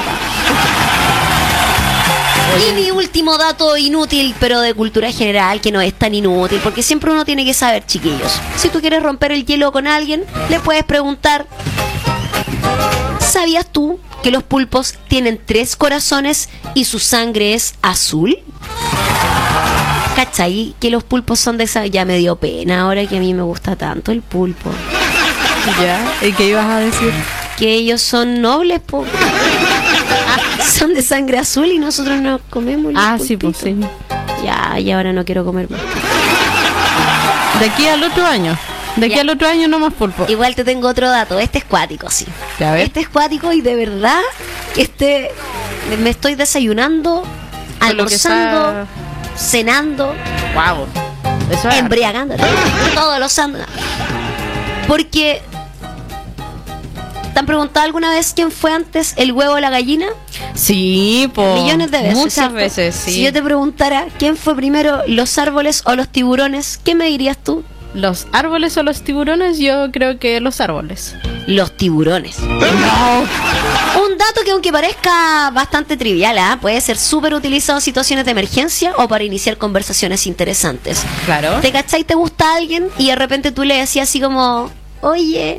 Y mi último dato inútil, pero de cultura general, que no es tan inútil, porque siempre uno tiene que saber, chiquillos. Si tú quieres romper el hielo con alguien, le puedes preguntar: ¿sabías tú que los pulpos tienen tres corazones y su sangre es azul? ¿Cachai? Que los pulpos son de esa... Ya me dio pena ahora que a mí me gusta tanto el pulpo. ¿Ya? ¿Y qué ibas a decir? Que ellos son nobles, po. Son de sangre azul y nosotros no comemos. Ah, sí, pues sí. Ya, y ahora no quiero comer más. De aquí al otro año. De aquí ya. al otro año no más pulpo. Igual te tengo otro dato. Este es cuático, sí. ¿Ya ves? Este es cuático y de verdad que este me estoy desayunando, con almorzando, está... cenando, wow, eso es embriagando todos los santos. Porque ¿te han preguntado alguna vez quién fue antes, el huevo o la gallina? Sí, por millones de veces. Muchas ¿cierto? veces, sí. Si yo te preguntara quién fue primero, los árboles o los tiburones, ¿qué me dirías tú? ¿Los árboles o los tiburones? Yo creo que los árboles. Los tiburones. No. Un dato que, aunque parezca bastante trivial, ¿eh? puede ser súper utilizado en situaciones de emergencia o para iniciar conversaciones interesantes. Claro. ¿Te cachai? ¿Te gusta alguien? Y de repente tú le decías así como: oye,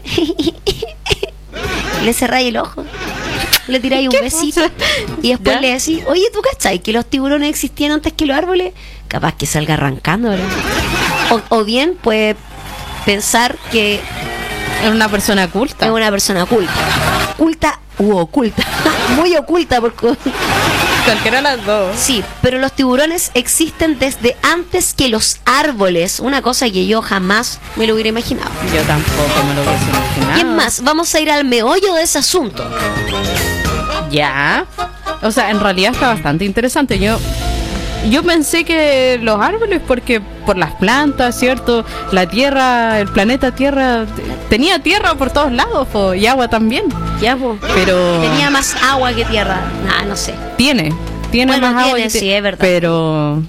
le cerráis el ojo, le tiráis un besito y después ¿ya? le decís: oye, ¿tú cachai que los tiburones existían antes que los árboles? Capaz que salga arrancando, ¿verdad? O, o bien puede pensar que es una persona culta. Es una persona culta. Culta u oculta. Muy oculta porque... Cualquiera de las dos. Sí, pero los tiburones existen desde antes que los árboles. Una cosa que yo jamás me lo hubiera imaginado. Yo tampoco me lo hubiera imaginado. Y es más, vamos a ir al meollo de ese asunto. Ya. O sea, en realidad está bastante interesante. Yo... Yo pensé que los árboles, porque por las plantas, ¿cierto? La tierra, el planeta Tierra, tenía tierra por todos lados, po, y agua también. Ya, po. Pero... Tenía más agua que tierra. Nah, no sé. Tiene, tiene bueno, más tiene, agua que sí, es verdad. Pero...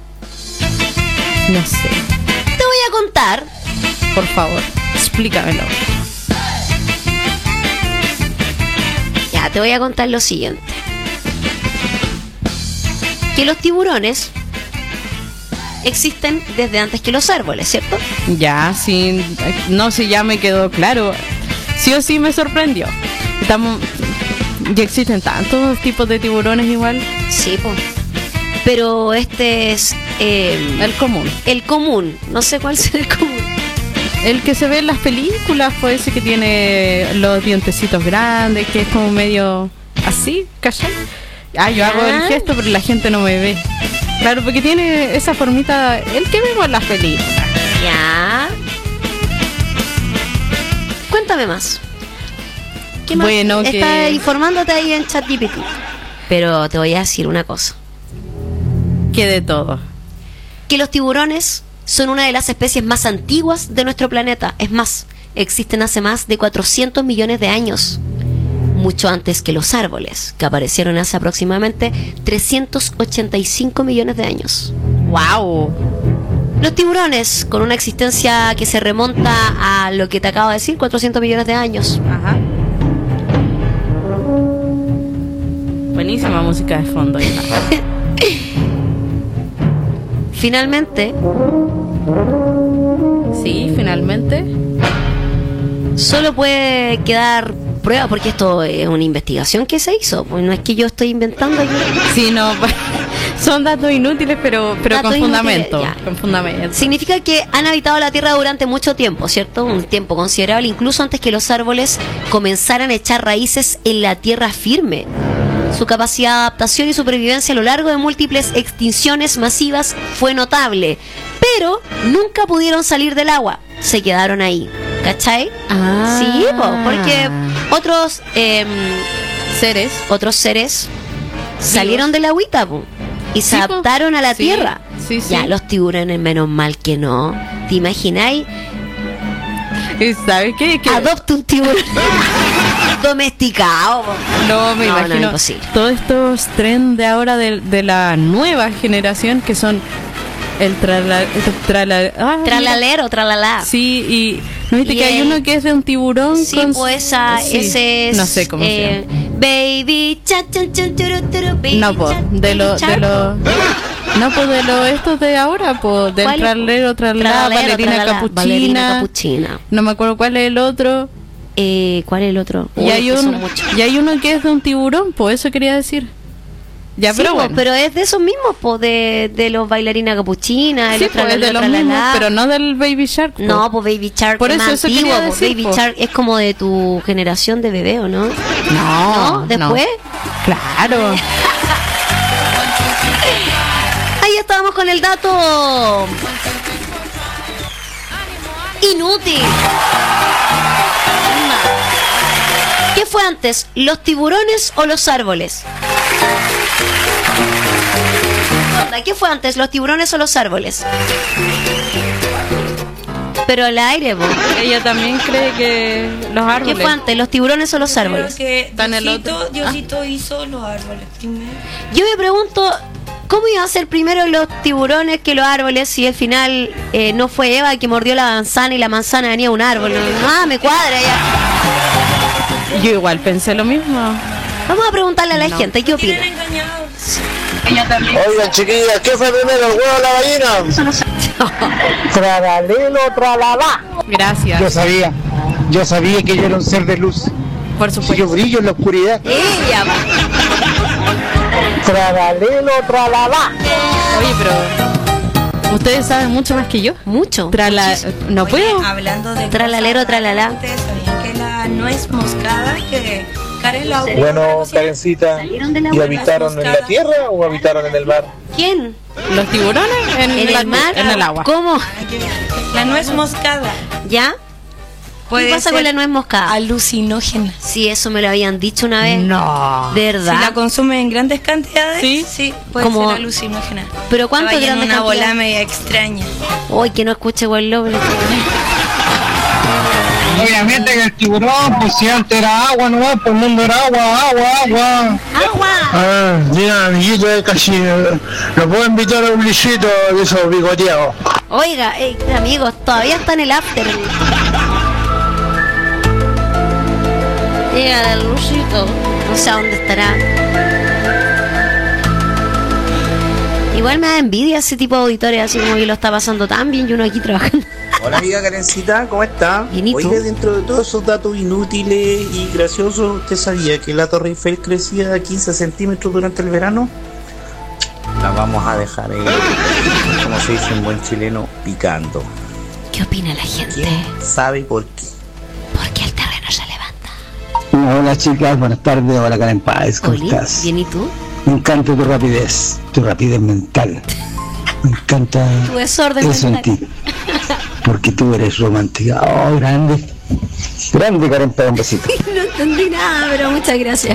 No sé. Te voy a contar. Por favor, explícamelo. Ya, te voy a contar lo siguiente. que los tiburones existen desde antes que los árboles, ¿cierto? Ya, sí, no, sí, ya me quedó claro. Sí o sí me sorprendió. Estamos, ya existen tantos tipos de tiburones igual. Sí, pues. Pero este es eh, el común. El común, no sé cuál será el común. El que se ve en las películas, pues ese que tiene los dientecitos grandes, que es como medio así, ¿cachai? Ah, yo hago el gesto, pero la gente no me ve. Claro, porque tiene esa formita, el que vemos en las películas. Ya. Cuéntame más. ¿Qué más? Bueno, Está que... informándote ahí en ChatGPT. Pero te voy a decir una cosa. Que de todo. Que los tiburones son una de las especies más antiguas de nuestro planeta. Es más, existen hace más de cuatrocientos millones de años. Mucho antes que los árboles, que aparecieron hace aproximadamente trescientos ochenta y cinco millones de años. ¡Wow! Los tiburones, con una existencia que se remonta a lo que te acabo de decir, cuatrocientos millones de años. Ajá. Buenísima música de fondo. Finalmente. Sí, finalmente. Solo puede quedar prueba, porque esto es una investigación que se hizo. Pues no es que yo estoy inventando. Sí, no. Son datos inútiles, pero, pero datos con fundamento. Inútiles, con fundamento. Significa que han habitado la Tierra durante mucho tiempo, ¿cierto? Un tiempo considerable, incluso antes que los árboles comenzaran a echar raíces en la tierra firme. Su capacidad de adaptación y supervivencia a lo largo de múltiples extinciones masivas fue notable, pero nunca pudieron salir del agua, se quedaron ahí, ¿cachai? Ah. Sí, po, porque otros eh, seres, otros seres salieron de la agüita, po, y se sí, adaptaron a la sí, tierra. Sí, sí. Ya, los tiburones menos mal que no. ¿Te imagináis? ¿Sabes qué? Que adopta un tiburón domesticado. No, me no, imagino. No, todos estos trends de ahora de, de la nueva generación que son el trala, trala, ah, tralalero, tralalá. Sí, y ¿no viste y que el, hay uno que es de un tiburón? Sí, con, pues esa, sí, ese es, no sé cómo eh, se llama. Baby, cha, cha, cha, turu, turu, baby, no, pues, de lo, de lo, no, pues de lo estos de ahora, pues, del tralero, tralala, bailarina capuchina, capuchina. No me acuerdo cuál es el otro. Eh, ¿Cuál es el otro? Y Uy, hay, un, y hay uno que es de un tiburón, pues eso quería decir. Ya, sí, pero pues, bueno. pero es de esos mismos, pues, de, de los bailarinas capuchinas, sí, pues, es de los mismos, pero no del Baby Shark. Po. No, pues Baby Shark por es eso, más eso antiguo, quería pues, decir, Baby po. Shark es como de tu generación de bebé, ¿o no? No, ¿No? ¿Después? No. Claro. Ahí estábamos con el dato inútil. ¿Qué fue antes, los tiburones o los árboles? ¿Qué fue antes, los tiburones o los árboles? Pero al aire, vos. Ella también cree que los árboles. ¿Qué fue antes, los tiburones o los Yo árboles? Creo que Están el Diosito, otro. Diosito ah. hizo los árboles primero. Yo me pregunto, ¿cómo iba a ser primero los tiburones que los árboles si al final eh, no fue Eva que mordió la manzana y la manzana venía de un árbol? Ah, me cuadra ya. Yo igual pensé lo mismo. Vamos a preguntarle a la no. gente, ¿qué opina? Oigan, chiquillas, ¿qué fue primero, el huevo o la gallina? Tralalelo, tralala. Gracias. Yo sabía, yo sabía que yo era un ser de luz. Por supuesto. Si yo brillo en la oscuridad. Ella. Tralalelo, tralala. Oye, pero ustedes saben mucho más que yo. Mucho. Trala, no Oye, puedo. Hablando de tralalero, tralala. ¿Sabían que la nuez moscada que Karen la Bueno, Karencita, ¿y habitaron en la tierra o habitaron en el mar? ¿Quién? Los tiburones en, ¿En la, el mar? en el agua. ¿Cómo? La nuez moscada. ¿Ya? ¿Qué pasa con la nuez moscada? Alucinógena. Sí, eso me lo habían dicho una vez. No. ¿De verdad? Si la consume en grandes cantidades, sí, sí puede como ser alucinógena. ¿Pero cuánto en grandes una cantidades? bola media extraña. Uy, que no escuche buen lobo. Obviamente que el tiburón, pues si antes era agua, no, pues el mundo era agua, agua, agua. ¡Agua! Ah, mira, amiguito de casi, lo puedo invitar a un lisito de esos bigoteados. Oiga, eh, amigos, todavía está en el after. Llega el Lucito, no sé a dónde estará. Igual me da envidia ese tipo de auditores, así como que lo está pasando tan bien y uno aquí trabajando. Hola amiga Karencita, ¿cómo está? Bien, ¿y tú? Oiga, dentro de todos esos datos inútiles y graciosos, ¿usted sabía que la Torre Eiffel crecía quince centímetros durante el verano? La vamos a dejar ahí, como se dice en buen chileno, picando. ¿Qué opina la gente? ¿Quién sabe por qué? Porque el terreno se levanta. Hola chicas, buenas tardes, hola Karen Páez, ¿cómo Oli, estás? ¿bien y tú? Me encanta tu rapidez, tu rapidez mental. Me encanta Tu desorden eso en mental. ti, porque tú eres romántica. Oh, grande, grande Karen Páez, un besito. No entendí nada, pero muchas gracias.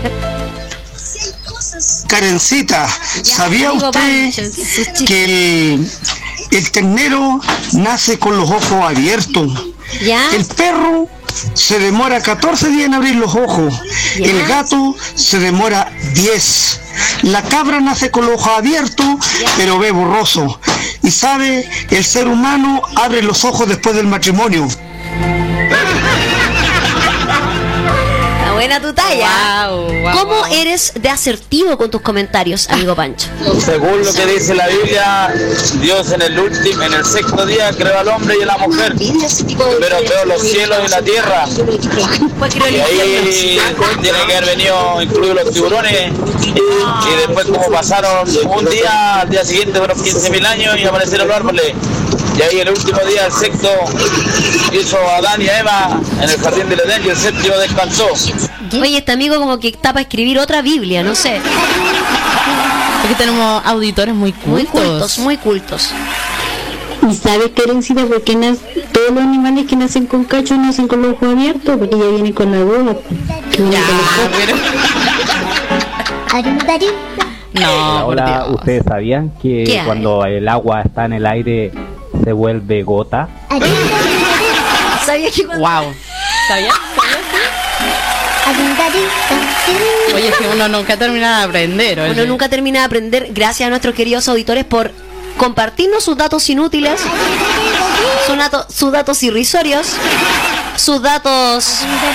Karencita, ¿sabía amigo usted Pancho, sus chistes. que el, el ternero nace con los ojos abiertos? ¿Ya? El perro se demora catorce días en abrir los ojos. ¿Ya? El gato se demora diez. La cabra nace con los ojos abiertos, pero ve borroso. Y sabe, el ser humano abre los ojos después del matrimonio. Está buena tu talla. Wow, wow, ¿Cómo wow. eres de asertivo con tus comentarios, amigo Pancho? Según lo que dice la Biblia, Dios en el último, en el sexto día creó al hombre y a la mujer. Pero creó los cielos y la tierra. Y ahí tiene que haber venido incluidos los tiburones. Y después como pasaron un día, al día siguiente fueron quince mil años y aparecieron los árboles. Y ahí el último día, el sexto, hizo a Adán y a Eva en el jardín del Edén y el séptimo descansó. Oye, este amigo como que está para escribir otra Biblia, no sé. Porque tenemos auditores muy cultos. Muy cultos, muy cultos. ¿Y sabes, Karencita, por qué nac- todos los animales que nacen con cachos nacen con los ojos abiertos? Porque ya vienen con la duda. Que vienen con los No, por Hola, Dios. ¿ustedes sabían ¿Qué que hay? cuando el agua está en el aire se vuelve gota? ¿Sabías que cuando... Wow. ¿Sabías? Oye, es que uno nunca termina de aprender. Oye. Uno nunca termina de aprender. Gracias a nuestros queridos auditores por compartirnos sus datos inútiles, sus datos, sus datos irrisorios, sus datos